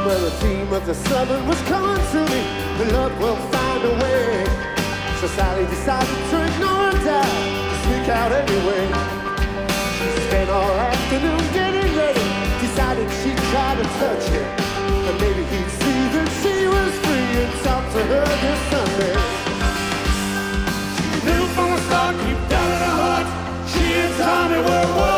But the theme of the summer was consuming. The love will find a way. So Sally decided to ignore her dad, to sneak out anyway. She spent all afternoon getting ready. Decided she'd try to touch him, and maybe he'd see that she was free and talk to her.